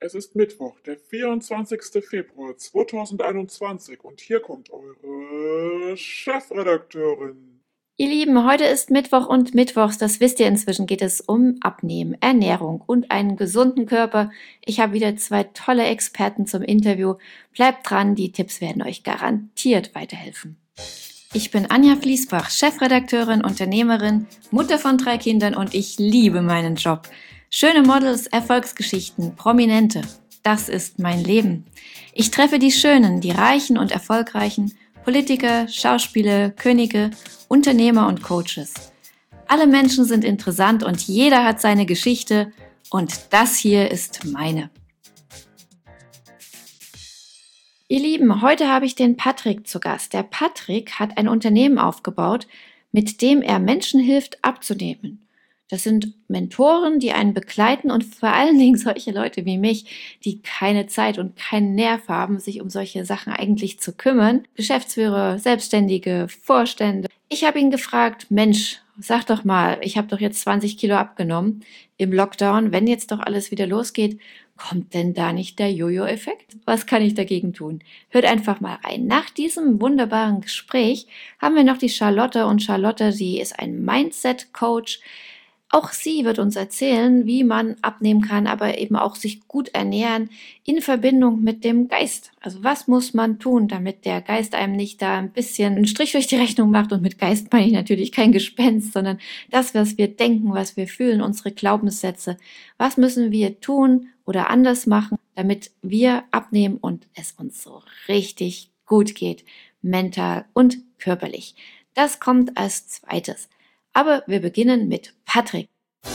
Es ist Mittwoch, der 24. Februar 2021 und hier kommt eure Chefredakteurin. Ihr Lieben, heute ist Mittwoch und mittwochs, das wisst ihr inzwischen, geht es um Abnehmen, Ernährung und einen gesunden Körper. Ich habe wieder 2 tolle Experten zum Interview. Bleibt dran, die Tipps werden euch garantiert weiterhelfen. Ich bin Anja Fließbach, Chefredakteurin, Unternehmerin, Mutter von 3 Kindern und ich liebe meinen Job. Schöne Models, Erfolgsgeschichten, Prominente, das ist mein Leben. Ich treffe die Schönen, die Reichen und Erfolgreichen, Politiker, Schauspieler, Könige, Unternehmer und Coaches. Alle Menschen sind interessant und jeder hat seine Geschichte und das hier ist meine. Ihr Lieben, heute habe ich den Patrick zu Gast. Der Patrick hat ein Unternehmen aufgebaut, mit dem er Menschen hilft, abzunehmen. Das sind Mentoren, die einen begleiten und vor allen Dingen solche Leute wie mich, die keine Zeit und keinen Nerv haben, sich um solche Sachen eigentlich zu kümmern. Geschäftsführer, Selbstständige, Vorstände. Ich habe ihn gefragt, Mensch, sag doch mal, ich habe doch jetzt 20 Kilo abgenommen im Lockdown. Wenn jetzt doch alles wieder losgeht, kommt denn da nicht der Jojo-Effekt? Was kann ich dagegen tun? Hört einfach mal rein. Nach diesem wunderbaren Gespräch haben wir noch die Charlotte und Charlotte, sie ist ein Mindset-Coach. Auch sie wird uns erzählen, wie man abnehmen kann, aber eben auch sich gut ernähren in Verbindung mit dem Geist. Also was muss man tun, damit der Geist einem nicht da ein bisschen einen Strich durch die Rechnung macht? Und mit Geist meine ich natürlich kein Gespenst, sondern das, was wir denken, was wir fühlen, unsere Glaubenssätze. Was müssen wir tun oder anders machen, damit wir abnehmen und es uns so richtig gut geht, mental und körperlich. Das kommt als zweites. Aber wir beginnen mit Patrick.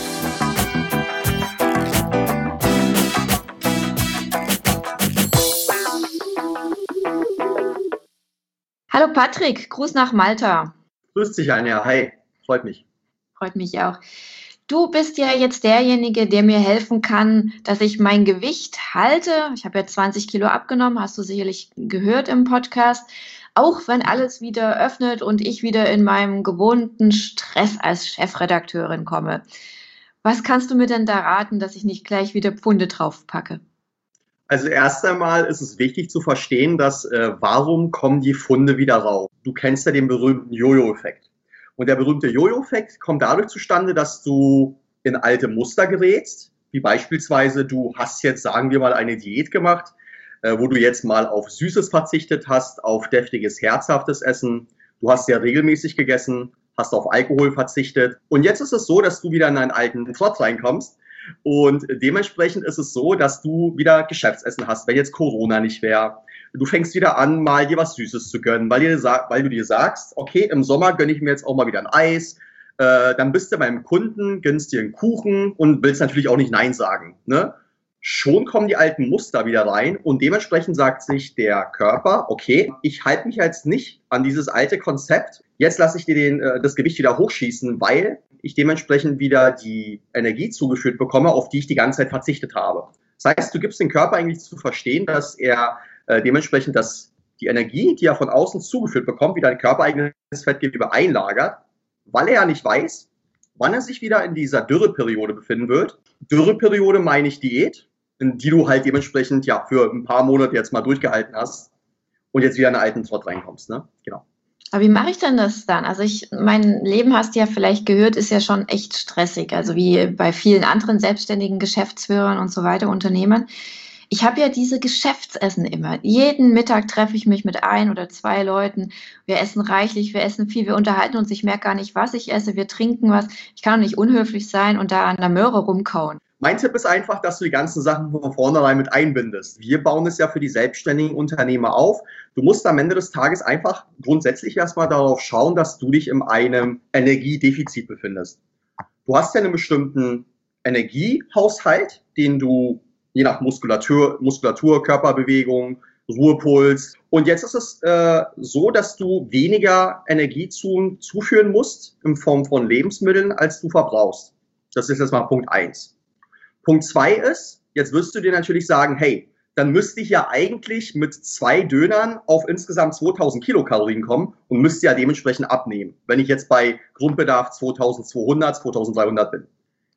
Hallo Patrick, Gruß nach Malta. Grüß dich, Anja. Hi, freut mich. Freut mich auch. Du bist ja jetzt derjenige, der mir helfen kann, dass ich mein Gewicht halte. Ich habe ja 20 Kilo abgenommen, hast du sicherlich gehört im Podcast. Auch wenn alles wieder öffnet und ich wieder in meinem gewohnten Stress als Chefredakteurin komme. Was kannst du mir denn da raten, dass ich nicht gleich wieder Pfunde draufpacke? Also erst einmal ist es wichtig zu verstehen, dass warum kommen die Funde wieder raus? Du kennst ja den berühmten Jojo-Effekt. Und der berühmte Jojo-Effekt kommt dadurch zustande, dass du in alte Muster gerätst, wie beispielsweise du hast jetzt, sagen wir mal, eine Diät gemacht, wo du jetzt mal auf Süßes verzichtet hast, auf deftiges, herzhaftes Essen. Du hast sehr regelmäßig gegessen, hast auf Alkohol verzichtet. Und jetzt ist es so, dass du wieder in einen alten Trott reinkommst. Und dementsprechend ist es so, dass du wieder Geschäftsessen hast, wenn jetzt Corona nicht wäre. Du fängst wieder an, mal dir was Süßes zu gönnen, weil du dir sagst, okay, im Sommer gönne ich mir jetzt auch mal wieder ein Eis. Dann bist du beim Kunden, gönnst dir einen Kuchen und willst natürlich auch nicht Nein sagen, ne? Schon kommen die alten Muster wieder rein und dementsprechend sagt sich der Körper, okay, ich halte mich jetzt nicht an dieses alte Konzept, jetzt lasse ich dir das Gewicht wieder hochschießen, weil ich dementsprechend wieder die Energie zugeführt bekomme, auf die ich die ganze Zeit verzichtet habe. Das heißt, du gibst dem Körper eigentlich zu verstehen, dass er dementsprechend die Energie, die er von außen zugeführt bekommt, wieder ein körpereigenes Fettgewebe einlagert, weil er ja nicht weiß, wann er sich wieder in dieser Dürreperiode befinden wird. Dürreperiode meine ich Diät, in die du halt dementsprechend ja für ein paar Monate jetzt mal durchgehalten hast und jetzt wieder in einen alten Trott reinkommst, ne? Genau. Aber wie mache ich denn das dann? Also mein Leben, hast du ja vielleicht gehört, ist ja schon echt stressig. Also wie bei vielen anderen selbstständigen Geschäftsführern und so weiter, Unternehmern. Ich habe ja diese Geschäftsessen immer. Jeden Mittag treffe ich mich mit 1 oder 2 Leuten. Wir essen reichlich, wir essen viel, wir unterhalten uns. Ich merke gar nicht, was ich esse. Wir trinken was. Ich kann doch nicht unhöflich sein und da an der Möhre rumkauen. Mein Tipp ist einfach, dass du die ganzen Sachen von vornherein mit einbindest. Wir bauen es ja für die selbstständigen Unternehmer auf. Du musst am Ende des Tages einfach grundsätzlich erstmal darauf schauen, dass du dich in einem Energiedefizit befindest. Du hast ja einen bestimmten Energiehaushalt, den du je nach Muskulatur, Körperbewegung, Ruhepuls. Und jetzt ist es so, dass du weniger Energie zuführen musst in Form von Lebensmitteln, als du verbrauchst. Das ist jetzt mal Punkt 1. Punkt 2 ist, jetzt wirst du dir natürlich sagen, hey, dann müsste ich ja eigentlich mit 2 Dönern auf insgesamt 2000 Kilokalorien kommen und müsste ja dementsprechend abnehmen, wenn ich jetzt bei Grundbedarf 2200, 2300 bin.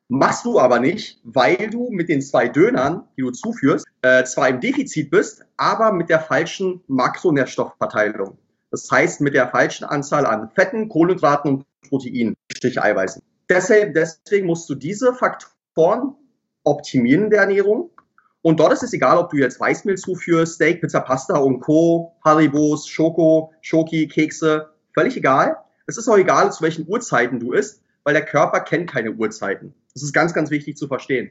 Machst du aber nicht, weil du mit den 2 Dönern, die du zuführst, zwar im Defizit bist, aber mit der falschen Makronährstoffverteilung. Das heißt, mit der falschen Anzahl an Fetten, Kohlenhydraten und Proteinen, Eiweißen. Deswegen musst du diese Faktoren optimieren in der Ernährung. Und dort ist es egal, ob du jetzt Weißmehl zuführst, Steak, Pizza, Pasta und Co., Haribos, Schoki, Kekse, völlig egal. Es ist auch egal, zu welchen Uhrzeiten du isst, weil der Körper kennt keine Uhrzeiten. Das ist ganz, ganz wichtig zu verstehen.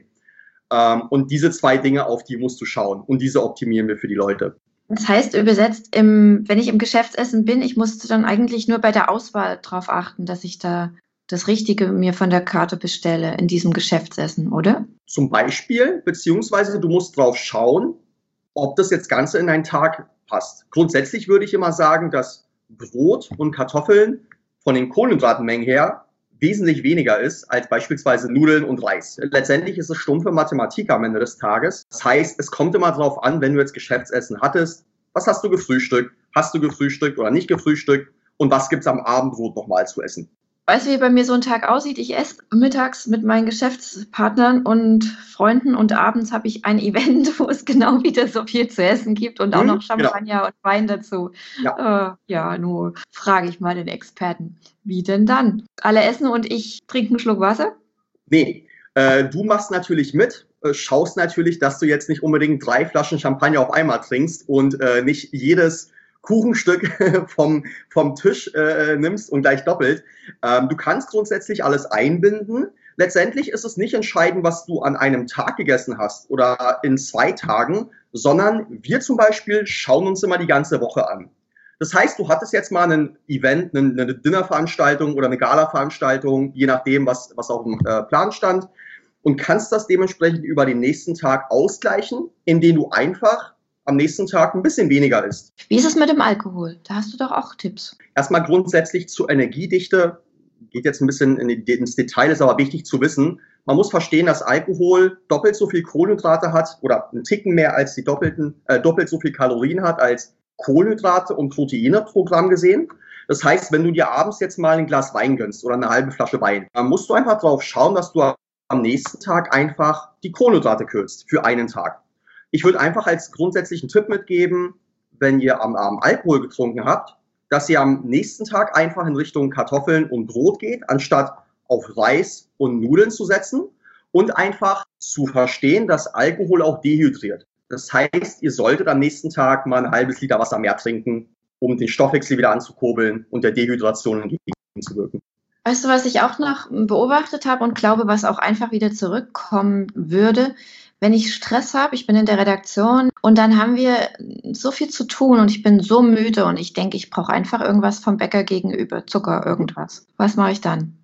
Und diese 2 Dinge, auf die musst du schauen. Und diese optimieren wir für die Leute. Das heißt, übersetzt, wenn ich im Geschäftsessen bin, ich muss dann eigentlich nur bei der Auswahl darauf achten, dass ich da das Richtige mir von der Karte bestelle in diesem Geschäftsessen, oder? Zum Beispiel, beziehungsweise du musst drauf schauen, ob das jetzt Ganze in deinen Tag passt. Grundsätzlich würde ich immer sagen, dass Brot und Kartoffeln von den Kohlenhydratmengen her wesentlich weniger ist als beispielsweise Nudeln und Reis. Letztendlich ist es stumpfe Mathematik am Ende des Tages. Das heißt, es kommt immer darauf an, wenn du jetzt Geschäftsessen hattest, was hast du gefrühstückt? Hast du gefrühstückt oder nicht gefrühstückt? Und was gibt's am Abendbrot nochmal zu essen? Weißt du, wie bei mir so ein Tag aussieht? Ich esse mittags mit meinen Geschäftspartnern und Freunden und abends habe ich ein Event, wo es genau wieder so viel zu essen gibt und auch noch Champagner und Wein dazu. Ja, nur frage ich mal den Experten. Wie denn dann? Alle essen und ich trinke einen Schluck Wasser? Nee, du machst natürlich mit, schaust natürlich, dass du jetzt nicht unbedingt 3 Flaschen Champagner auf einmal trinkst und nicht jedes Kuchenstück vom Tisch nimmst und gleich doppelt. Du kannst grundsätzlich alles einbinden. Letztendlich ist es nicht entscheidend, was du an einem Tag gegessen hast oder in 2 Tagen, sondern wir zum Beispiel schauen uns immer die ganze Woche an. Das heißt, du hattest jetzt mal ein Event, eine Dinnerveranstaltung oder eine Gala-Veranstaltung, je nachdem, was auf dem Plan stand, und kannst das dementsprechend über den nächsten Tag ausgleichen, indem du einfach am nächsten Tag ein bisschen weniger isst. Wie ist es mit dem Alkohol? Da hast du doch auch Tipps. Erstmal grundsätzlich zur Energiedichte, geht jetzt ein bisschen ins Detail, ist aber wichtig zu wissen. Man muss verstehen, dass Alkohol doppelt so viel Kohlenhydrate hat oder einen Ticken mehr als die doppelt so viel Kalorien hat als Kohlenhydrate und Proteine pro Gramm gesehen. Das heißt, wenn du dir abends jetzt mal ein Glas Wein gönnst oder eine halbe Flasche Wein, dann musst du einfach drauf schauen, dass du am nächsten Tag einfach die Kohlenhydrate kürzt für einen Tag. Ich würde einfach als grundsätzlichen Tipp mitgeben, wenn ihr am Abend Alkohol getrunken habt, dass ihr am nächsten Tag einfach in Richtung Kartoffeln und Brot geht, anstatt auf Reis und Nudeln zu setzen und einfach zu verstehen, dass Alkohol auch dehydriert. Das heißt, ihr solltet am nächsten Tag mal ein halbes Liter Wasser mehr trinken, um den Stoffwechsel wieder anzukurbeln und der Dehydration entgegenzuwirken. Weißt du, was ich auch noch beobachtet habe und glaube, was auch einfach wieder zurückkommen würde? Wenn ich Stress habe, ich bin in der Redaktion und dann haben wir so viel zu tun und ich bin so müde und ich denke, ich brauche einfach irgendwas vom Bäcker gegenüber, Zucker, irgendwas. Was mache ich dann?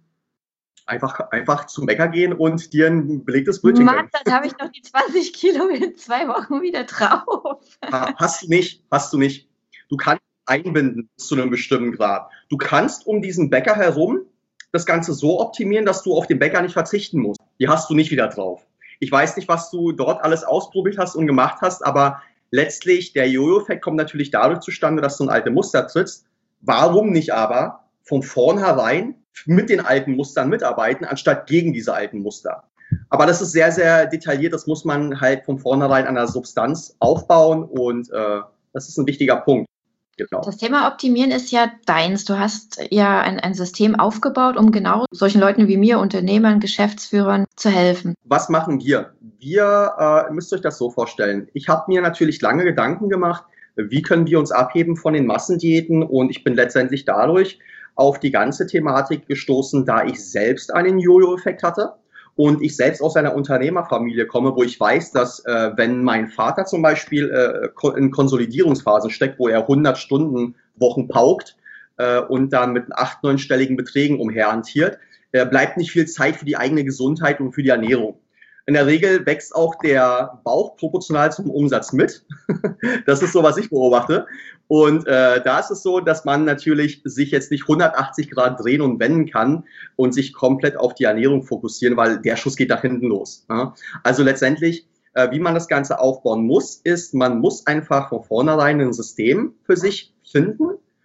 Einfach zum Bäcker gehen und dir ein belegtes Brötchen gönnen. Mann, dann habe ich noch die 20 Kilo in 2 Wochen wieder drauf. Hast du nicht. Du kannst einbinden zu einem bestimmten Grad. Du kannst um diesen Bäcker herum das Ganze so optimieren, dass du auf den Bäcker nicht verzichten musst. Die hast du nicht wieder drauf. Ich weiß nicht, was du dort alles ausprobiert hast und gemacht hast, aber letztlich der Jojo-Effekt kommt natürlich dadurch zustande, dass du in alte Muster trittst. Warum nicht aber von vornherein mit den alten Mustern mitarbeiten, anstatt gegen diese alten Muster? Aber das ist sehr, sehr detailliert. Das muss man halt von vornherein an der Substanz aufbauen und das ist ein wichtiger Punkt. Genau. Das Thema Optimieren ist ja deins. Du hast ja ein System aufgebaut, um genau solchen Leuten wie mir, Unternehmern, Geschäftsführern, zu helfen. Was machen wir? Wir müsst euch das so vorstellen. Ich habe mir natürlich lange Gedanken gemacht, wie können wir uns abheben von den Massendiäten, und ich bin letztendlich dadurch auf die ganze Thematik gestoßen, da ich selbst einen Jojo-Effekt hatte. Und ich selbst aus einer Unternehmerfamilie komme, wo ich weiß, dass wenn mein Vater zum Beispiel in Konsolidierungsphasen steckt, wo er 100-Stunden-Wochen paukt und dann mit 8-, 9-stelligen Beträgen umherhantiert, bleibt nicht viel Zeit für die eigene Gesundheit und für die Ernährung. In der Regel wächst auch der Bauch proportional zum Umsatz mit. Das ist so, was ich beobachte. Und da ist es so, dass man natürlich sich jetzt nicht 180 Grad drehen und wenden kann und sich komplett auf die Ernährung fokussieren, weil der Schuss geht nach hinten los. Ja? Also letztendlich, wie man das Ganze aufbauen muss, ist, man muss einfach von vornherein ein System für sich finden,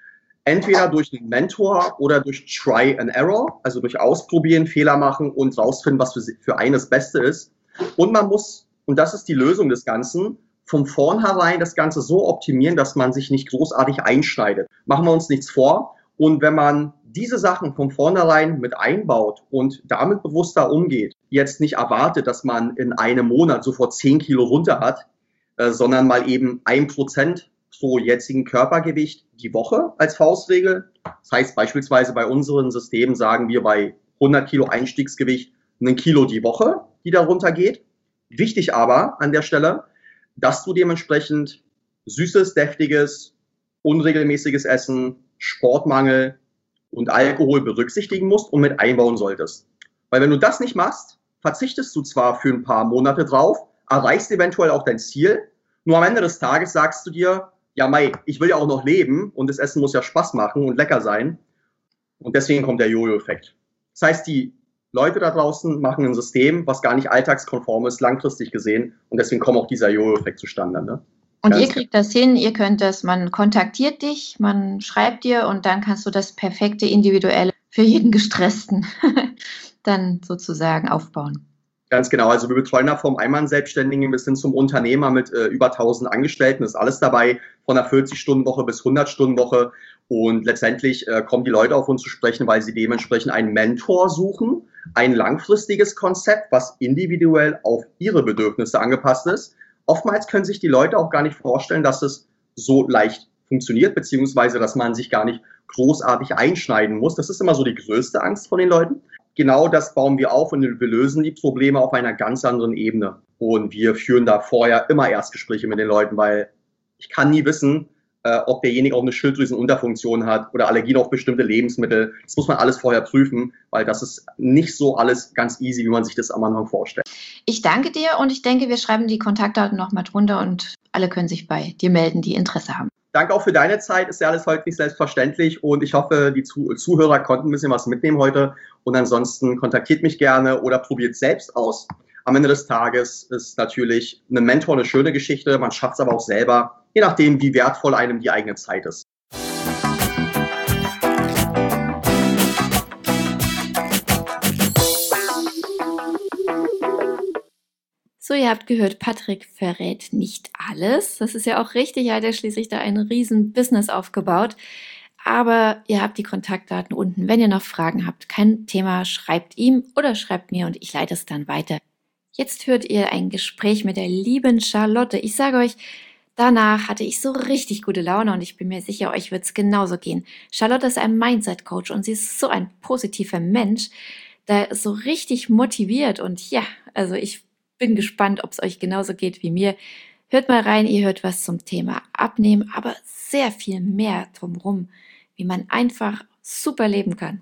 Entweder durch einen Mentor oder durch Try and Error, also durch Ausprobieren, Fehler machen und rausfinden, was für einen das Beste ist. Und man muss, und das ist die Lösung des Ganzen, von vornherein das Ganze so optimieren, dass man sich nicht großartig einschneidet. Machen wir uns nichts vor. Und wenn man diese Sachen von vornherein mit einbaut und damit bewusster umgeht, jetzt nicht erwartet, dass man in einem Monat sofort 10 Kilo runter hat, sondern mal eben 1% pro jetzigen Körpergewicht die Woche als Faustregel. Das heißt beispielsweise bei unseren Systemen sagen wir bei 100 Kilo Einstiegsgewicht 1 Kilo die Woche, die da runtergeht. Wichtig aber an der Stelle, dass du dementsprechend süßes, deftiges, unregelmäßiges Essen, Sportmangel und Alkohol berücksichtigen musst und mit einbauen solltest. Weil wenn du das nicht machst, verzichtest du zwar für ein paar Monate drauf, erreichst eventuell auch dein Ziel, nur am Ende des Tages sagst du dir, ja Mai, ich will ja auch noch leben und das Essen muss ja Spaß machen und lecker sein. Und deswegen kommt der Jojo-Effekt. Das heißt, die Leute da draußen machen ein System, was gar nicht alltagskonform ist, langfristig gesehen. Und deswegen kommt auch dieser Jojo-Effekt zustande. Ne? Und ihr kriegt das hin, ihr könnt das, man kontaktiert dich, man schreibt dir und dann kannst du das perfekte Individuelle für jeden Gestressten dann sozusagen aufbauen. Ganz genau, also wir betreuen da vom Einmann-Selbstständigen bis hin zum Unternehmer mit über 1000 Angestellten, das ist alles dabei, von einer 40-Stunden-Woche bis 100-Stunden-Woche und letztendlich kommen die Leute auf uns zu sprechen, weil sie dementsprechend einen Mentor suchen, ein langfristiges Konzept, was individuell auf ihre Bedürfnisse angepasst ist. Oftmals können sich die Leute auch gar nicht vorstellen, dass es so leicht funktioniert, beziehungsweise dass man sich gar nicht großartig einschneiden muss. Das ist immer so die größte Angst von den Leuten. Genau das bauen wir auf und wir lösen die Probleme auf einer ganz anderen Ebene. Und wir führen da vorher immer Erstgespräche mit den Leuten, weil ich kann nie wissen, ob derjenige auch eine Schilddrüsenunterfunktion hat oder Allergien auf bestimmte Lebensmittel. Das muss man alles vorher prüfen, weil das ist nicht so alles ganz easy, wie man sich das am Anfang vorstellt. Ich danke dir und ich denke, wir schreiben die Kontaktdaten nochmal drunter und alle können sich bei dir melden, die Interesse haben. Danke auch für deine Zeit, ist ja alles heute nicht selbstverständlich und ich hoffe, die Zuhörer konnten ein bisschen was mitnehmen heute und ansonsten kontaktiert mich gerne oder probiert es selbst aus. Am Ende des Tages ist natürlich ein Mentor eine schöne Geschichte, man schafft es aber auch selber, je nachdem, wie wertvoll einem die eigene Zeit ist. So, ihr habt gehört, Patrick verrät nicht alles. Das ist ja auch richtig, er hat ja schließlich da ein riesen Business aufgebaut. Aber ihr habt die Kontaktdaten unten. Wenn ihr noch Fragen habt, kein Thema, schreibt ihm oder schreibt mir und ich leite es dann weiter. Jetzt hört ihr ein Gespräch mit der lieben Charlotte. Ich sage euch, danach hatte ich so richtig gute Laune und ich bin mir sicher, euch wird es genauso gehen. Charlotte ist ein Mindset-Coach und sie ist so ein positiver Mensch, der ist so richtig motiviert und ja, also ich bin gespannt, ob es euch genauso geht wie mir. Hört mal rein, ihr hört was zum Thema Abnehmen, aber sehr viel mehr drumherum, wie man einfach super leben kann.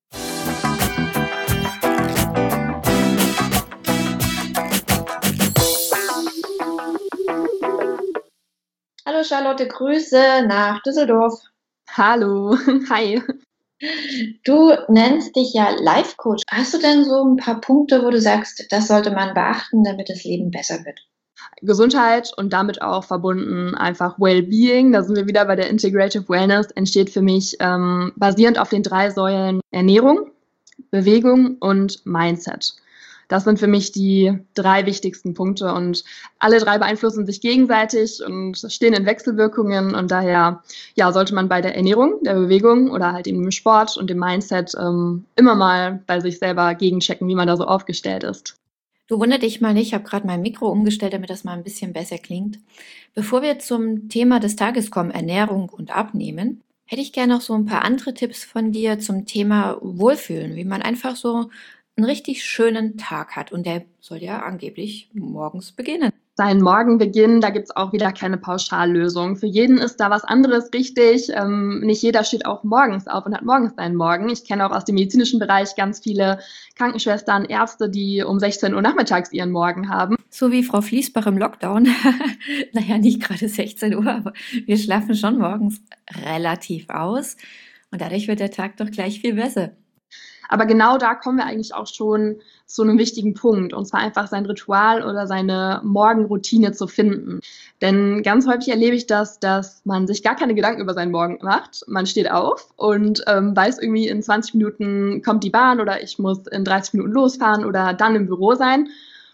Hallo Charlotte, Grüße nach Düsseldorf. Hallo, hi. Du nennst dich ja Life Coach. Hast du denn so ein paar Punkte, wo du sagst, das sollte man beachten, damit das Leben besser wird? Gesundheit und damit auch verbunden einfach Wellbeing, da sind wir wieder bei der Integrative Wellness, entsteht für mich basierend auf den 3 Säulen Ernährung, Bewegung und Mindset. Das sind für mich die 3 wichtigsten Punkte und alle 3 beeinflussen sich gegenseitig und stehen in Wechselwirkungen und daher ja, sollte man bei der Ernährung, der Bewegung oder halt eben im Sport und dem Mindset immer mal bei sich selber gegenchecken, wie man da so aufgestellt ist. Du wundert dich mal nicht, ich habe gerade mein Mikro umgestellt, damit das mal ein bisschen besser klingt. Bevor wir zum Thema des Tages kommen, Ernährung und Abnehmen, hätte ich gerne noch so ein paar andere Tipps von dir zum Thema Wohlfühlen, wie man einfach so einen richtig schönen Tag hat und der soll ja angeblich morgens beginnen. Sein Morgenbeginn, da gibt's auch wieder keine Pauschallösung. Für jeden ist da was anderes richtig. Nicht jeder steht auch morgens auf und hat morgens seinen Morgen. Ich kenne auch aus dem medizinischen Bereich ganz viele Krankenschwestern, Ärzte, die um 16 Uhr nachmittags ihren Morgen haben. So wie Frau Fließbach im Lockdown. Naja, nicht gerade 16 Uhr, aber wir schlafen schon morgens relativ aus und dadurch wird der Tag doch gleich viel besser. Aber genau da kommen wir eigentlich auch schon zu einem wichtigen Punkt, und zwar einfach sein Ritual oder seine Morgenroutine zu finden. Denn ganz häufig erlebe ich das, dass man sich gar keine Gedanken über seinen Morgen macht. Man steht auf und weiß irgendwie, in 20 Minuten kommt die Bahn oder ich muss in 30 Minuten losfahren oder dann im Büro sein.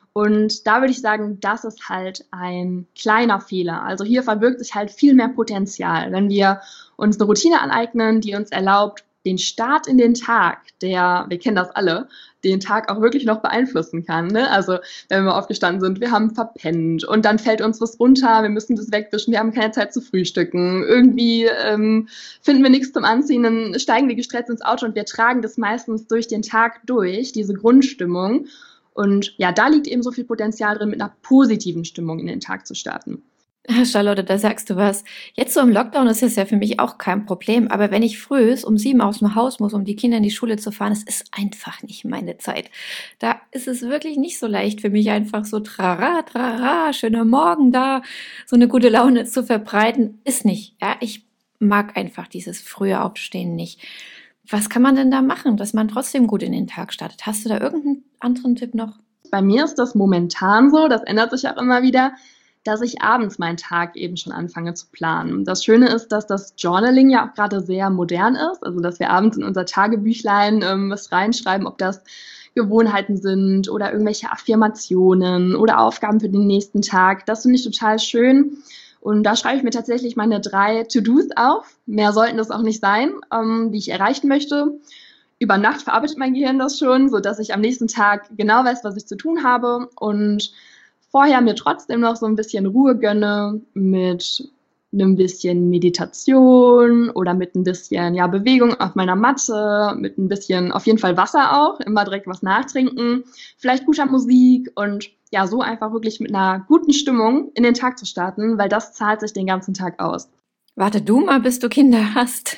Und da würde ich sagen, das ist halt ein kleiner Fehler. Also hier verbirgt sich halt viel mehr Potenzial, wenn wir uns eine Routine aneignen, die uns erlaubt, den Start in den Tag, der, wir kennen das alle, den Tag auch wirklich noch beeinflussen kann. Ne? Also wenn wir aufgestanden sind, wir haben verpennt und dann fällt uns was runter, wir müssen das wegwischen, wir haben keine Zeit zu frühstücken, irgendwie finden wir nichts zum Anziehen, dann steigen wir gestresst ins Auto und wir tragen das meistens durch den Tag durch, diese Grundstimmung. Und ja, da liegt eben so viel Potenzial drin, mit einer positiven Stimmung in den Tag zu starten. Charlotte, da sagst du was. Jetzt so im Lockdown ist es ja für mich auch kein Problem, aber wenn ich früh um 7 aus dem Haus muss, um die Kinder in die Schule zu fahren, es ist einfach nicht meine Zeit. Da ist es wirklich nicht so leicht für mich, einfach so trara, trara, schöner Morgen da, so eine gute Laune zu verbreiten, ist nicht. Ja, ich mag einfach dieses frühe Aufstehen nicht. Was kann man denn da machen, dass man trotzdem gut in den Tag startet? Hast du da irgendeinen anderen Tipp noch? Bei mir ist das momentan so, das ändert sich auch immer wieder, dass ich abends meinen Tag eben schon anfange zu planen. Das Schöne ist, dass das Journaling ja auch gerade sehr modern ist, also dass wir abends in unser Tagebüchlein was reinschreiben, ob das Gewohnheiten sind oder irgendwelche Affirmationen oder Aufgaben für den nächsten Tag. Das finde ich total schön. Und da schreibe ich mir tatsächlich meine 3 To-Dos auf. Mehr sollten das auch nicht sein, die ich erreichen möchte. Über Nacht verarbeitet mein Gehirn das schon, sodass ich am nächsten Tag genau weiß, was ich zu tun habe und vorher mir trotzdem noch so ein bisschen Ruhe gönne mit einem bisschen Meditation oder mit ein bisschen Bewegung auf meiner Matte, mit ein bisschen auf jeden Fall Wasser auch, immer direkt was nachtrinken, vielleicht guter Musik und ja, so einfach wirklich mit einer guten Stimmung in den Tag zu starten, weil das zahlt sich den ganzen Tag aus. Warte du mal, bis du Kinder hast.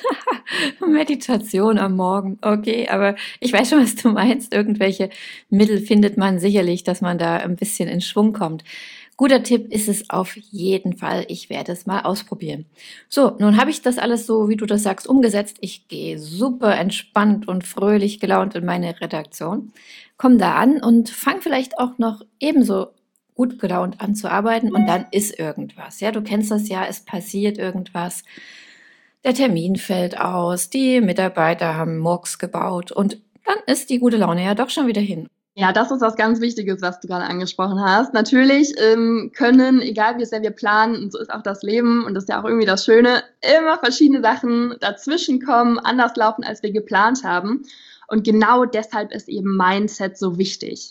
Meditation am Morgen. Okay, aber ich weiß schon, was du meinst. Irgendwelche Mittel findet man sicherlich, dass man da ein bisschen in Schwung kommt. Guter Tipp ist es auf jeden Fall. Ich werde es mal ausprobieren. So, nun habe ich das alles so, wie du das sagst, umgesetzt. Ich gehe super entspannt und fröhlich gelaunt in meine Redaktion, komme da an und fange vielleicht auch noch ebenso gut gelaunt an zu arbeiten und dann ist irgendwas. Ja, du kennst das ja, es passiert irgendwas. Der Termin fällt aus, die Mitarbeiter haben Murks gebaut und dann ist die gute Laune ja doch schon wieder hin. Ja, das ist was ganz Wichtiges, was du gerade angesprochen hast. Natürlich können, egal wie sehr wir planen, und so ist auch das Leben und das ist ja auch irgendwie das Schöne, immer verschiedene Sachen dazwischen kommen, anders laufen, als wir geplant haben. Und genau deshalb ist eben Mindset so wichtig.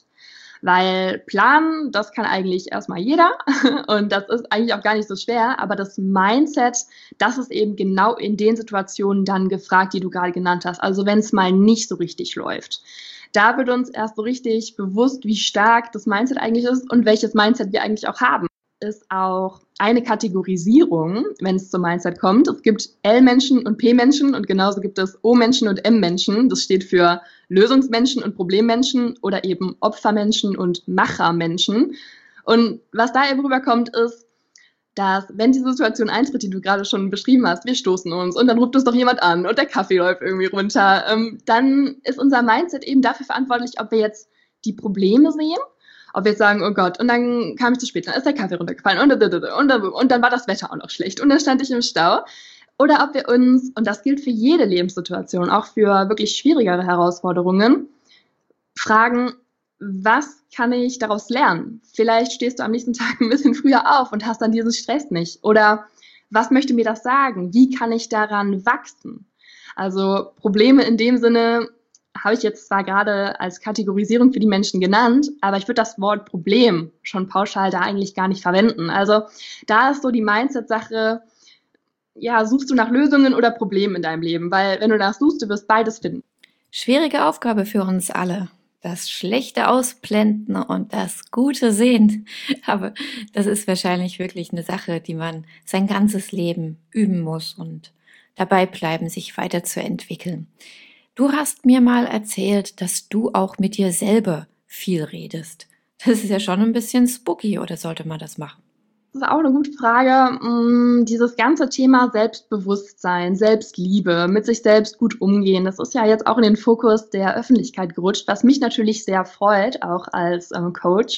Weil planen, das kann eigentlich erstmal jeder und das ist eigentlich auch gar nicht so schwer, aber das Mindset, das ist eben genau in den Situationen dann gefragt, die du gerade genannt hast. Also wenn es mal nicht so richtig läuft. Da wird uns erst so richtig bewusst, wie stark das Mindset eigentlich ist und welches Mindset wir eigentlich auch haben. Ist auch eine Kategorisierung, wenn es zum Mindset kommt. Es gibt L-Menschen und P-Menschen und genauso gibt es O-Menschen und M-Menschen. Das steht für Lösungsmenschen und Problemmenschen oder eben Opfermenschen und Machermenschen. Und was da eben rüberkommt, ist, dass wenn die Situation eintritt, die du gerade schon beschrieben hast, wir stoßen uns und dann ruft uns doch jemand an und der Kaffee läuft irgendwie runter, dann ist unser Mindset eben dafür verantwortlich, ob wir jetzt die Probleme sehen, ob wir jetzt sagen, oh Gott, und dann kam ich zu spät, dann ist der Kaffee runtergefallen und dann war das Wetter auch noch schlecht und dann stand ich im Stau. Oder ob wir uns, und das gilt für jede Lebenssituation, auch für wirklich schwierigere Herausforderungen, fragen, was kann ich daraus lernen? Vielleicht stehst du am nächsten Tag ein bisschen früher auf und hast dann diesen Stress nicht. Oder was möchte mir das sagen? Wie kann ich daran wachsen? Also Probleme in dem Sinne habe ich jetzt zwar gerade als Kategorisierung für die Menschen genannt, aber ich würde das Wort Problem schon pauschal da eigentlich gar nicht verwenden. Also da ist so die Mindset-Sache, ja, suchst du nach Lösungen oder Problemen in deinem Leben? Weil wenn du danach suchst, du wirst beides finden. Schwierige Aufgabe für uns alle. Das Schlechte ausblenden und das Gute sehen. Aber das ist wahrscheinlich wirklich eine Sache, die man sein ganzes Leben üben muss und dabei bleiben, sich weiterzuentwickeln. Du hast mir mal erzählt, dass du auch mit dir selber viel redest. Das ist ja schon ein bisschen spooky, oder sollte man das machen? Das ist auch eine gute Frage. Dieses ganze Thema Selbstbewusstsein, Selbstliebe, mit sich selbst gut umgehen, das ist ja jetzt auch in den Fokus der Öffentlichkeit gerutscht, was mich natürlich sehr freut, auch als Coach.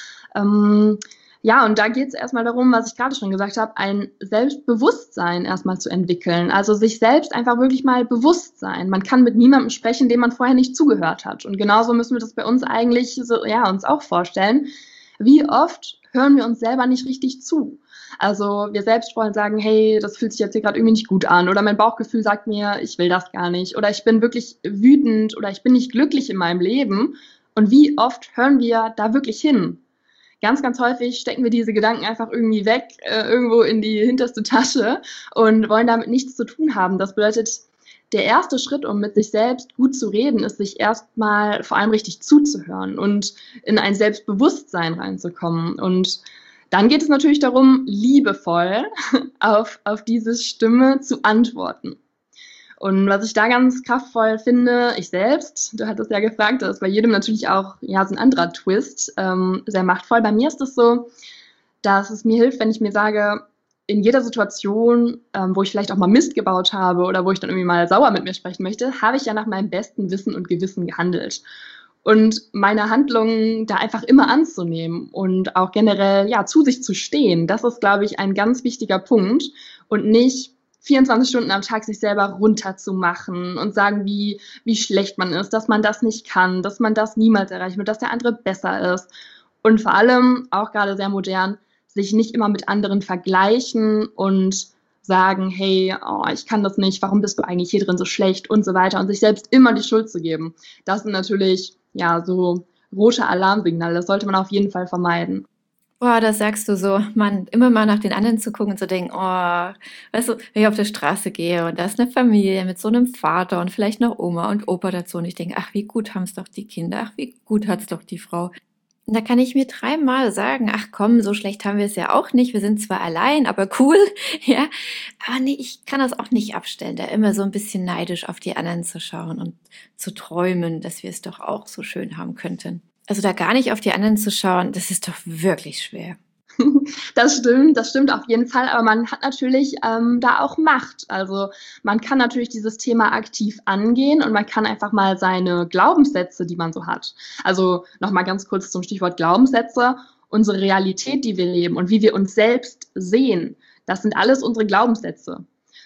Ja, und da geht es erstmal darum, was ich gerade schon gesagt habe, ein Selbstbewusstsein erstmal zu entwickeln. Also sich selbst einfach wirklich mal bewusst sein. Man kann mit niemandem sprechen, dem man vorher nicht zugehört hat. Und genauso müssen wir das bei uns eigentlich so, ja, uns auch vorstellen. Wie oft hören wir uns selber nicht richtig zu? Also wir selbst wollen sagen, hey, das fühlt sich jetzt hier gerade irgendwie nicht gut an. Oder mein Bauchgefühl sagt mir, ich will das gar nicht. Oder ich bin wirklich wütend oder ich bin nicht glücklich in meinem Leben. Und wie oft hören wir da wirklich hin? Ganz, ganz häufig stecken wir diese Gedanken einfach irgendwie weg, irgendwo in die hinterste Tasche und wollen damit nichts zu tun haben. Das bedeutet, der erste Schritt, um mit sich selbst gut zu reden, ist, sich erstmal vor allem richtig zuzuhören und in ein Selbstbewusstsein reinzukommen. Und dann geht es natürlich darum, liebevoll auf diese Stimme zu antworten. Und was ich da ganz kraftvoll finde, ich selbst, du hattest ja gefragt, das ist bei jedem natürlich auch ja, so ein anderer Twist, sehr machtvoll. Bei mir ist es so, dass es mir hilft, wenn ich mir sage, in jeder Situation, wo ich vielleicht auch mal Mist gebaut habe oder wo ich dann irgendwie mal sauer mit mir sprechen möchte, habe ich ja nach meinem besten Wissen und Gewissen gehandelt. Und meine Handlungen da einfach immer anzunehmen und auch generell ja zu sich zu stehen, das ist, glaube ich, ein ganz wichtiger Punkt und nicht 24 Stunden am Tag sich selber runterzumachen und sagen, wie schlecht man ist, dass man das nicht kann, dass man das niemals erreichen wird, dass der andere besser ist. Und vor allem, auch gerade sehr modern, sich nicht immer mit anderen vergleichen und sagen, hey, oh, ich kann das nicht, warum bist du eigentlich hier drin so schlecht und so weiter und sich selbst immer die Schuld zu geben. Das sind natürlich ja so rote Alarmsignale, das sollte man auf jeden Fall vermeiden. Boah, das sagst du so, man, immer mal nach den anderen zu gucken und zu denken, oh, weißt du, wenn ich auf der Straße gehe und da ist eine Familie mit so einem Vater und vielleicht noch Oma und Opa dazu und ich denke, ach, wie gut haben es doch die Kinder, ach, wie gut hat's doch die Frau. Und da kann ich mir 3-mal sagen, ach komm, so schlecht haben wir es ja auch nicht, wir sind zwar allein, aber cool, ja, aber nee, ich kann das auch nicht abstellen, da immer so ein bisschen neidisch auf die anderen zu schauen und zu träumen, dass wir es doch auch so schön haben könnten. Also da gar nicht auf die anderen zu schauen, das ist doch wirklich schwer. Das stimmt auf jeden Fall, aber man hat natürlich da auch Macht. Also man kann natürlich dieses Thema aktiv angehen und man kann einfach mal seine Glaubenssätze, die man so hat. Also nochmal ganz kurz zum Stichwort Glaubenssätze. Unsere Realität, die wir leben und wie wir uns selbst sehen, das sind alles unsere Glaubenssätze.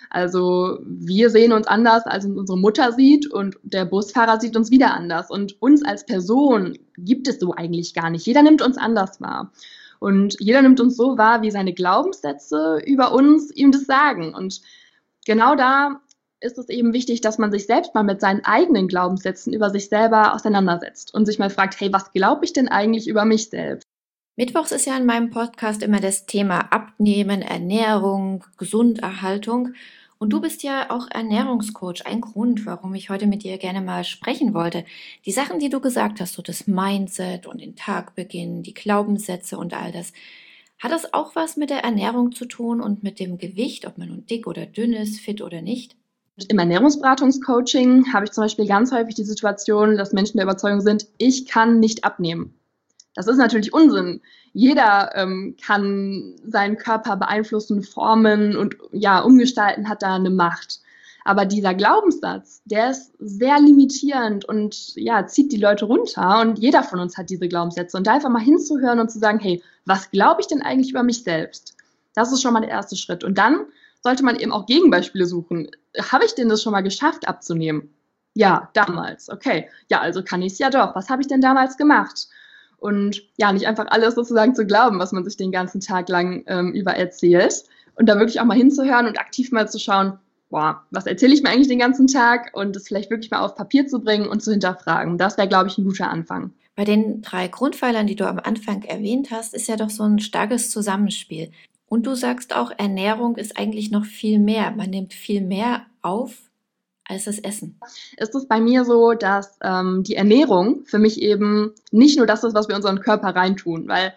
Also wir sehen uns anders, als uns unsere Mutter sieht und der Busfahrer sieht uns wieder anders. Und uns als Person gibt es so eigentlich gar nicht. Jeder nimmt uns anders wahr. Und jeder nimmt uns so wahr, wie seine Glaubenssätze über uns ihm das sagen. Und genau da ist es eben wichtig, dass man sich selbst mal mit seinen eigenen Glaubenssätzen über sich selber auseinandersetzt und sich mal fragt, hey, was glaube ich denn eigentlich über mich selbst? Mittwochs ist ja in meinem Podcast immer das Thema Abnehmen, Ernährung, Gesunderhaltung. Und du bist ja auch Ernährungscoach. Ein Grund, warum ich heute mit dir gerne mal sprechen wollte. Die Sachen, die du gesagt hast, so das Mindset und den Tagbeginn, die Glaubenssätze und all das. Hat das auch was mit der Ernährung zu tun und mit dem Gewicht, ob man nun dick oder dünn ist, fit oder nicht? Im Ernährungsberatungscoaching habe ich zum Beispiel ganz häufig die Situation, dass Menschen der Überzeugung sind, ich kann nicht abnehmen. Das ist natürlich Unsinn. Jeder kann seinen Körper beeinflussen, formen und ja, umgestalten, hat da eine Macht. Aber dieser Glaubenssatz, der ist sehr limitierend und ja, zieht die Leute runter. Und jeder von uns hat diese Glaubenssätze. Und da einfach mal hinzuhören und zu sagen, hey, was glaube ich denn eigentlich über mich selbst? Das ist schon mal der erste Schritt. Und dann sollte man eben auch Gegenbeispiele suchen. Habe ich denn das schon mal geschafft abzunehmen? Ja, damals. Okay. Ja, also kann ich es ja doch. Was habe ich denn damals gemacht? Und ja, nicht einfach alles sozusagen zu glauben, was man sich den ganzen Tag lang über erzählt. Und da wirklich auch mal hinzuhören und aktiv mal zu schauen, boah, was erzähle ich mir eigentlich den ganzen Tag? Und das vielleicht wirklich mal auf Papier zu bringen und zu hinterfragen. Das wäre, glaube ich, ein guter Anfang. Bei den 3 Grundpfeilern, die du am Anfang erwähnt hast, ist ja doch so ein starkes Zusammenspiel. Und du sagst auch, Ernährung ist eigentlich noch viel mehr. Man nimmt viel mehr auf als das Essen. Ist es bei mir so, dass die Ernährung für mich eben nicht nur das ist, was wir in unseren Körper reintun, weil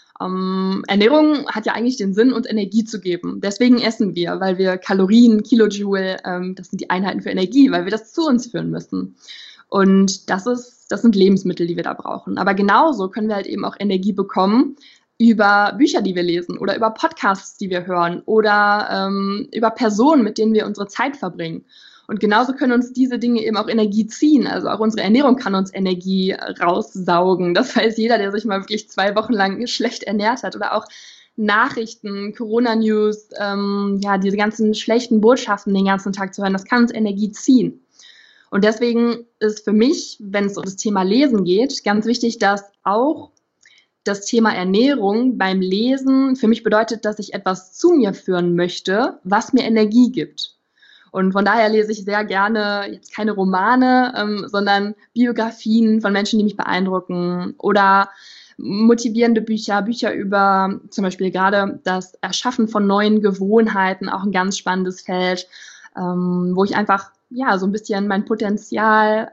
Ernährung hat ja eigentlich den Sinn, uns Energie zu geben. Deswegen essen wir, weil wir Kalorien, Kilojoule, das sind die Einheiten für Energie, weil wir das zu uns führen müssen. Und das sind Lebensmittel, die wir da brauchen. Aber genauso können wir halt eben auch Energie bekommen über Bücher, die wir lesen oder über Podcasts, die wir hören oder über Personen, mit denen wir unsere Zeit verbringen. Und genauso können uns diese Dinge eben auch Energie ziehen. Also auch unsere Ernährung kann uns Energie raussaugen. Das weiß jeder, der sich mal wirklich 2 Wochen lang schlecht ernährt hat. Oder auch Nachrichten, Corona-News, diese ganzen schlechten Botschaften den ganzen Tag zu hören, das kann uns Energie ziehen. Und deswegen ist für mich, wenn es um das Thema Lesen geht, ganz wichtig, dass auch das Thema Ernährung beim Lesen für mich bedeutet, dass ich etwas zu mir führen möchte, was mir Energie gibt. Und von daher lese ich sehr gerne jetzt keine Romane, sondern Biografien von Menschen, die mich beeindrucken oder motivierende Bücher über zum Beispiel gerade das Erschaffen von neuen Gewohnheiten, auch ein ganz spannendes Feld, wo ich einfach so ein bisschen mein Potenzial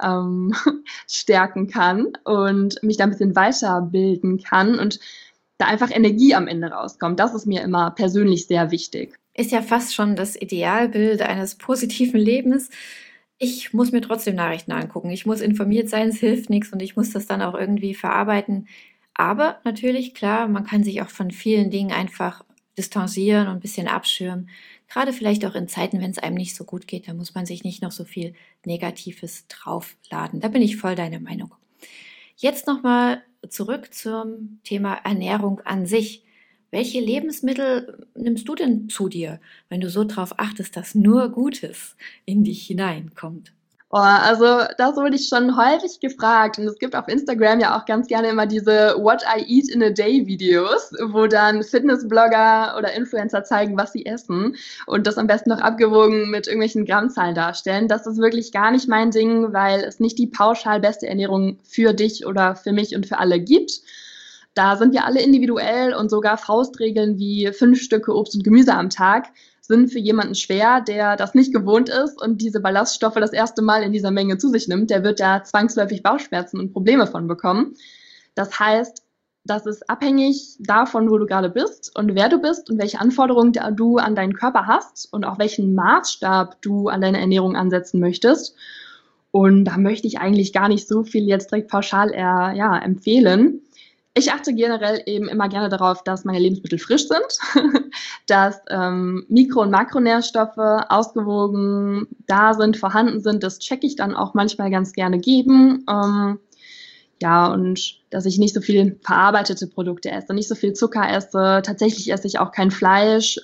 stärken kann und mich da ein bisschen weiterbilden kann und da einfach Energie am Ende rauskommt. Das ist mir immer persönlich sehr wichtig. Ist ja fast schon das Idealbild eines positiven Lebens. Ich muss mir trotzdem Nachrichten angucken. Ich muss informiert sein, es hilft nichts und ich muss das dann auch irgendwie verarbeiten. Aber natürlich, klar, man kann sich auch von vielen Dingen einfach distanzieren und ein bisschen abschirmen. Gerade vielleicht auch in Zeiten, wenn es einem nicht so gut geht, da muss man sich nicht noch so viel Negatives draufladen. Da bin ich voll deiner Meinung. Jetzt nochmal zurück zum Thema Ernährung an sich. Welche Lebensmittel nimmst du denn zu dir, wenn du so drauf achtest, dass nur Gutes in dich hineinkommt? Also das wurde ich schon häufig gefragt und es gibt auf Instagram ja auch ganz gerne immer diese What I Eat in a Day Videos, wo dann Fitnessblogger oder Influencer zeigen, was sie essen und das am besten noch abgewogen mit irgendwelchen Grammzahlen darstellen. Das ist wirklich gar nicht mein Ding, weil es nicht die pauschal beste Ernährung für dich oder für mich und für alle gibt. Da sind wir alle individuell und sogar Faustregeln wie 5 Stücke Obst und Gemüse am Tag sind für jemanden schwer, der das nicht gewohnt ist und diese Ballaststoffe das erste Mal in dieser Menge zu sich nimmt. Der wird da zwangsläufig Bauchschmerzen und Probleme von bekommen. Das heißt, das ist abhängig davon, wo du gerade bist und wer du bist und welche Anforderungen du an deinen Körper hast und auch welchen Maßstab du an deine Ernährung ansetzen möchtest. Und da möchte ich eigentlich gar nicht so viel jetzt direkt pauschal empfehlen. Ich achte generell eben immer gerne darauf, dass meine Lebensmittel frisch sind, dass Mikro- und Makronährstoffe ausgewogen da sind, vorhanden sind. Das checke ich dann auch manchmal ganz gerne geben. Und dass ich nicht so viel verarbeitete Produkte esse, nicht so viel Zucker esse. Tatsächlich esse ich auch kein Fleisch.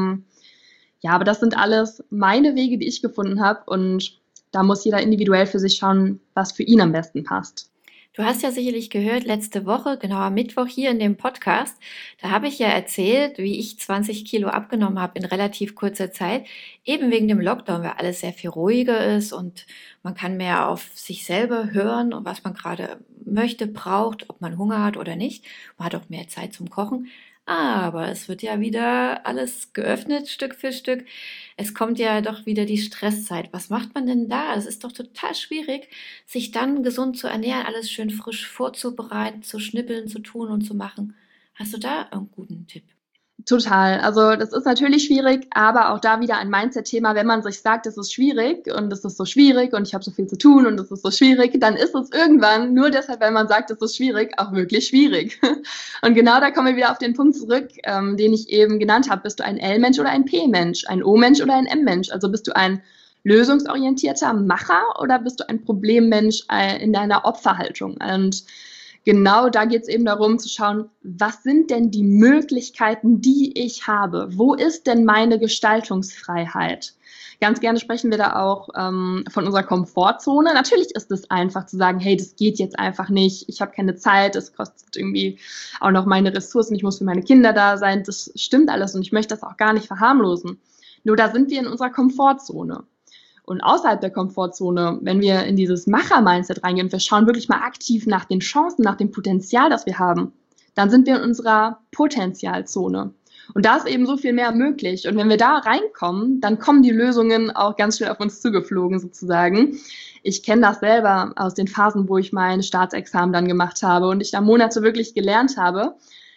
Aber das sind alles meine Wege, die ich gefunden habe. Und da muss jeder individuell für sich schauen, was für ihn am besten passt. Du hast ja sicherlich gehört, letzte Woche, genau am Mittwoch hier in dem Podcast, da habe ich ja erzählt, wie ich 20 Kilo abgenommen habe in relativ kurzer Zeit, eben wegen dem Lockdown, weil alles sehr viel ruhiger ist und man kann mehr auf sich selber hören und was man gerade möchte, braucht, ob man Hunger hat oder nicht. Man hat auch mehr Zeit zum Kochen. Aber es wird ja wieder alles geöffnet, Stück für Stück. Es kommt ja doch wieder die Stresszeit. Was macht man denn da? Es ist doch total schwierig, sich dann gesund zu ernähren, alles schön frisch vorzubereiten, zu schnippeln, zu tun und zu machen. Hast du da einen guten Tipp? Total. Also das ist natürlich schwierig, aber auch da wieder ein Mindset-Thema. Wenn man sich sagt, es ist schwierig und es ist so schwierig und ich habe so viel zu tun und es ist so schwierig, dann ist es irgendwann, nur deshalb, weil man sagt, es ist schwierig, auch wirklich schwierig. Und genau da kommen wir wieder auf den Punkt zurück, den ich eben genannt habe. Bist du ein L-Mensch oder ein P-Mensch, ein O-Mensch oder ein M-Mensch? Also bist du ein lösungsorientierter Macher oder bist du ein Problemmensch in deiner Opferhaltung? Und genau da geht es eben darum zu schauen, was sind denn die Möglichkeiten, die ich habe? Wo ist denn meine Gestaltungsfreiheit? Ganz gerne sprechen wir da auch von unserer Komfortzone. Natürlich ist es einfach zu sagen, hey, das geht jetzt einfach nicht, ich habe keine Zeit, es kostet irgendwie auch noch meine Ressourcen, ich muss für meine Kinder da sein. Das stimmt alles und ich möchte das auch gar nicht verharmlosen. Nur da sind wir in unserer Komfortzone. Und außerhalb der Komfortzone, wenn wir in dieses Macher-Mindset reingehen und wir schauen wirklich mal aktiv nach den Chancen, nach dem Potenzial, das wir haben, dann sind wir in unserer Potenzialzone. Und da ist eben so viel mehr möglich. Und wenn wir da reinkommen, dann kommen die Lösungen auch ganz schnell auf uns zugeflogen sozusagen. Ich kenne das selber aus den Phasen, wo ich mein Staatsexamen dann gemacht habe und ich da Monate wirklich gelernt habe.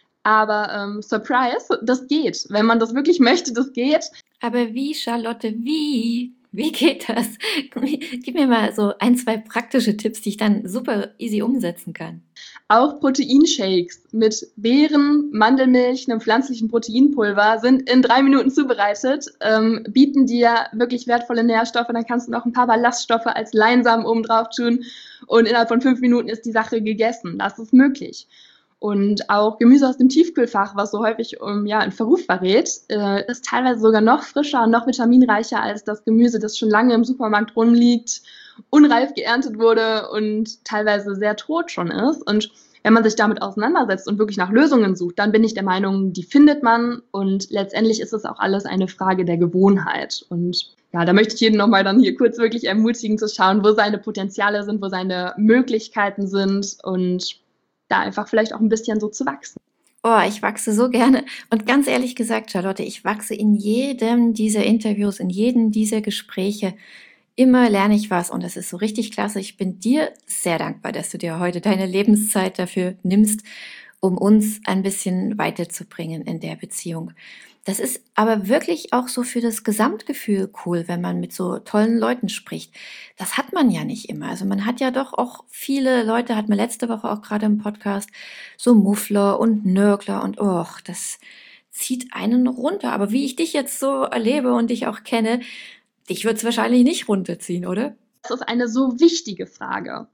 Aber Surprise, das geht. Wenn man das wirklich möchte, das geht. Aber wie, Charlotte, wie? Wie geht das? Gib mir mal so 1, 2 praktische Tipps, die ich dann super easy umsetzen kann. Auch Proteinshakes mit Beeren, Mandelmilch, einem pflanzlichen Proteinpulver sind in 3 Minuten zubereitet, bieten dir wirklich wertvolle Nährstoffe. Dann kannst du noch ein paar Ballaststoffe als Leinsamen oben drauf tun und innerhalb von 5 Minuten ist die Sache gegessen. Das ist möglich. Und auch Gemüse aus dem Tiefkühlfach, was so häufig in Verruf verrät, ist teilweise sogar noch frischer und noch vitaminreicher als das Gemüse, das schon lange im Supermarkt rumliegt, unreif geerntet wurde und teilweise sehr tot schon ist. Und wenn man sich damit auseinandersetzt und wirklich nach Lösungen sucht, dann bin ich der Meinung, die findet man. Und letztendlich ist es auch alles eine Frage der Gewohnheit. Und ja, da möchte ich jeden nochmal dann hier kurz wirklich ermutigen zu schauen, wo seine Potenziale sind, wo seine Möglichkeiten sind und da einfach vielleicht auch ein bisschen so zu wachsen. Oh, ich wachse so gerne. Und ganz ehrlich gesagt, Charlotte, ich wachse in jedem dieser Interviews, in jedem dieser Gespräche. Immer lerne ich was und das ist so richtig klasse. Ich bin dir sehr dankbar, dass du dir heute deine Lebenszeit dafür nimmst, um uns ein bisschen weiterzubringen in der Beziehung. Das ist aber wirklich auch so für das Gesamtgefühl cool, wenn man mit so tollen Leuten spricht. Das hat man ja nicht immer. Also man hat ja doch auch viele Leute, hat man letzte Woche auch gerade im Podcast, so Muffler und Nörgler und das zieht einen runter. Aber wie ich dich jetzt so erlebe und dich auch kenne, dich wird es wahrscheinlich nicht runterziehen, oder? Das ist eine so wichtige Frage.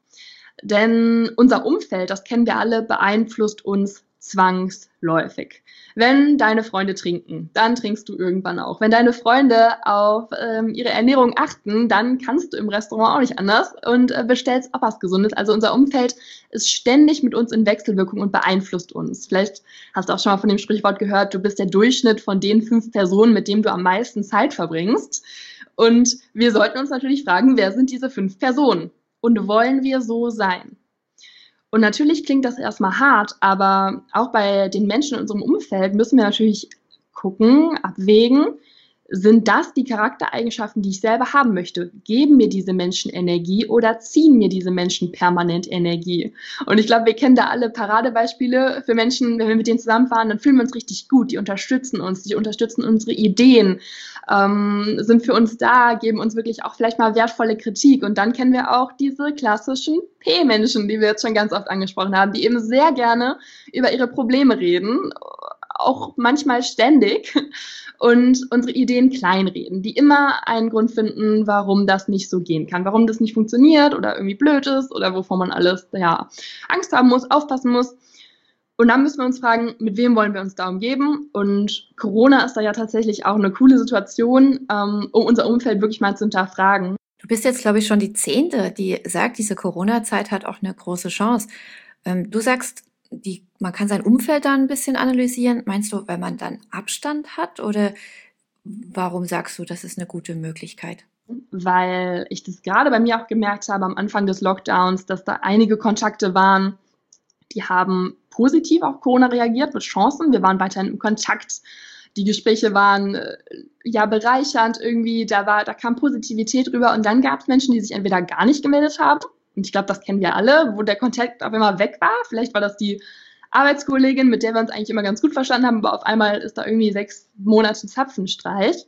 Denn unser Umfeld, das kennen wir alle, beeinflusst uns zwangsläufig. Wenn deine Freunde trinken, dann trinkst du irgendwann auch. Wenn deine Freunde auf ihre Ernährung achten, dann kannst du im Restaurant auch nicht anders und bestellst auch was Gesundes. Also unser Umfeld ist ständig mit uns in Wechselwirkung und beeinflusst uns. Vielleicht hast du auch schon mal von dem Sprichwort gehört, du bist der Durchschnitt von den 5 Personen, mit denen du am meisten Zeit verbringst. Und wir sollten uns natürlich fragen, wer sind diese 5 Personen? Und wollen wir so sein? Und natürlich klingt das erstmal hart, aber auch bei den Menschen in unserem Umfeld müssen wir natürlich gucken, abwägen, sind das die Charaktereigenschaften, die ich selber haben möchte? Geben mir diese Menschen Energie oder ziehen mir diese Menschen permanent Energie? Und ich glaube, wir kennen da alle Paradebeispiele für Menschen, wenn wir mit denen zusammenfahren, dann fühlen wir uns richtig gut. Die unterstützen uns, die unterstützen unsere Ideen, sind für uns da, geben uns wirklich auch vielleicht mal wertvolle Kritik. Und dann kennen wir auch diese klassischen P-Menschen, die wir jetzt schon ganz oft angesprochen haben, die eben sehr gerne über ihre Probleme reden, auch manchmal ständig, und unsere Ideen kleinreden, die immer einen Grund finden, warum das nicht so gehen kann, warum das nicht funktioniert oder irgendwie blöd ist oder wovor man alles Angst haben muss, aufpassen muss. Und dann müssen wir uns fragen, mit wem wollen wir uns da umgeben? Und Corona ist da ja tatsächlich auch eine coole Situation, um unser Umfeld wirklich mal zu hinterfragen. Du bist jetzt, glaube ich, schon die 10., die sagt, diese Corona-Zeit hat auch eine große Chance. Du sagst, man kann sein Umfeld da ein bisschen analysieren. Meinst du, wenn man dann Abstand hat oder warum sagst du, das ist eine gute Möglichkeit? Weil ich das gerade bei mir auch gemerkt habe am Anfang des Lockdowns, dass da einige Kontakte waren, die haben positiv auf Corona reagiert mit Chancen. Wir waren weiterhin im Kontakt. Die Gespräche waren bereichernd irgendwie. Da kam Positivität rüber. Und dann gab es Menschen, die sich entweder gar nicht gemeldet haben. Und ich glaube, das kennen wir alle, wo der Kontakt auf einmal weg war. Vielleicht war das die Arbeitskollegin, mit der wir uns eigentlich immer ganz gut verstanden haben, aber auf einmal ist da irgendwie 6 Monate Zapfenstreich.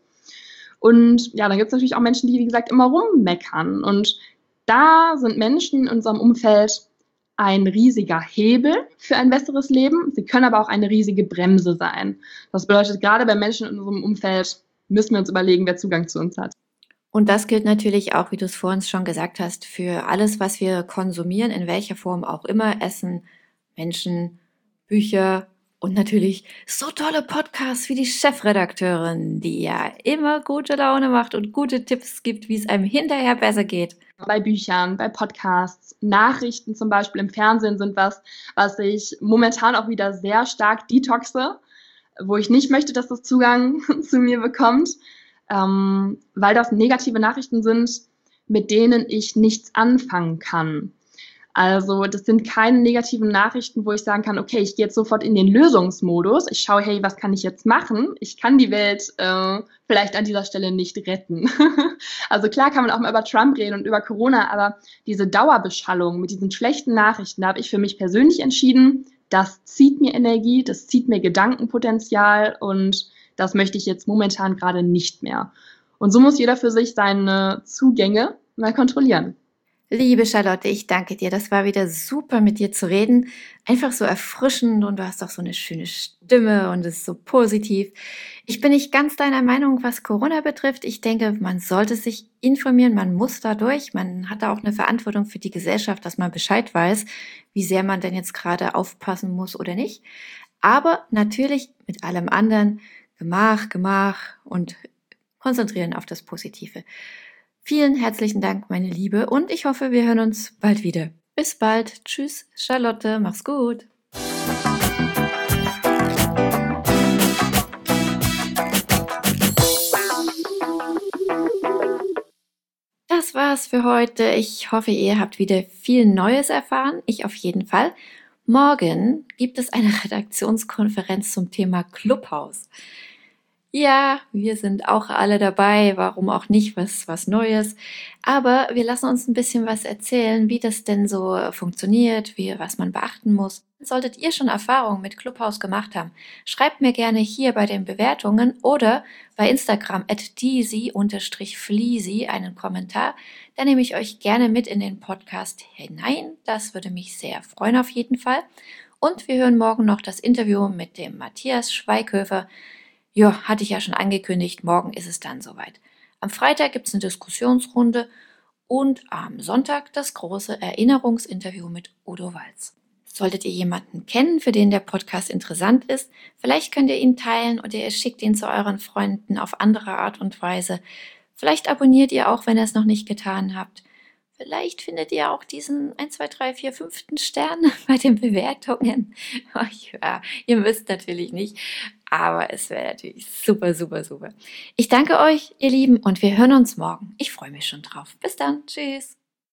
Und ja, dann gibt es natürlich auch Menschen, die, wie gesagt, immer rummeckern. Und da sind Menschen in unserem Umfeld ein riesiger Hebel für ein besseres Leben. Sie können aber auch eine riesige Bremse sein. Das bedeutet, gerade bei Menschen in unserem Umfeld müssen wir uns überlegen, wer Zugang zu uns hat. Und das gilt natürlich auch, wie du es vorhin schon gesagt hast, für alles, was wir konsumieren, in welcher Form auch immer, Essen, Menschen, Bücher und natürlich so tolle Podcasts wie die Chefredakteurin, die ja immer gute Laune macht und gute Tipps gibt, wie es einem hinterher besser geht. Bei Büchern, bei Podcasts, Nachrichten zum Beispiel im Fernsehen sind was ich momentan auch wieder sehr stark detoxe, wo ich nicht möchte, dass das Zugang zu mir bekommt, weil das negative Nachrichten sind, mit denen ich nichts anfangen kann. Also das sind keine negativen Nachrichten, wo ich sagen kann, okay, ich gehe jetzt sofort in den Lösungsmodus. Ich schaue, hey, was kann ich jetzt machen? Ich kann die Welt vielleicht an dieser Stelle nicht retten. Also klar kann man auch mal über Trump reden und über Corona, aber diese Dauerbeschallung mit diesen schlechten Nachrichten, da habe ich für mich persönlich entschieden, das zieht mir Energie, das zieht mir Gedankenpotenzial und das möchte ich jetzt momentan gerade nicht mehr. Und so muss jeder für sich seine Zugänge mal kontrollieren. Liebe Charlotte, ich danke dir. Das war wieder super, mit dir zu reden. Einfach so erfrischend und du hast auch so eine schöne Stimme und es ist so positiv. Ich bin nicht ganz deiner Meinung, was Corona betrifft. Ich denke, man sollte sich informieren, man muss da durch. Man hat da auch eine Verantwortung für die Gesellschaft, dass man Bescheid weiß, wie sehr man denn jetzt gerade aufpassen muss oder nicht. Aber natürlich mit allem anderen Gemach und konzentrieren auf das Positive. Vielen herzlichen Dank, meine Liebe, und ich hoffe, wir hören uns bald wieder. Bis bald. Tschüss, Charlotte. Mach's gut. Das war's für heute. Ich hoffe, ihr habt wieder viel Neues erfahren. Ich auf jeden Fall. Morgen gibt es eine Redaktionskonferenz zum Thema Clubhouse. Ja, wir sind auch alle dabei, warum auch nicht, was Neues. Aber wir lassen uns ein bisschen was erzählen, wie das denn so funktioniert, was man beachten muss. Solltet ihr schon Erfahrungen mit Clubhouse gemacht haben, schreibt mir gerne hier bei den Bewertungen oder bei Instagram @deasy_fleasy einen Kommentar. Da nehme ich euch gerne mit in den Podcast hinein. Das würde mich sehr freuen auf jeden Fall. Und wir hören morgen noch das Interview mit dem Matthias Schweighöfer. Ja, hatte ich ja schon angekündigt, morgen ist es dann soweit. Am Freitag gibt es eine Diskussionsrunde und am Sonntag das große Erinnerungsinterview mit Udo Walz. Solltet ihr jemanden kennen, für den der Podcast interessant ist, vielleicht könnt ihr ihn teilen oder ihr schickt ihn zu euren Freunden auf andere Art und Weise. Vielleicht abonniert ihr auch, wenn ihr es noch nicht getan habt. Vielleicht findet ihr auch diesen 1, 2, 3, 4, 5. Stern bei den Bewertungen. Ja, ihr müsst natürlich nicht, aber es wäre natürlich super, super, super. Ich danke euch, ihr Lieben, und wir hören uns morgen. Ich freue mich schon drauf. Bis dann. Tschüss.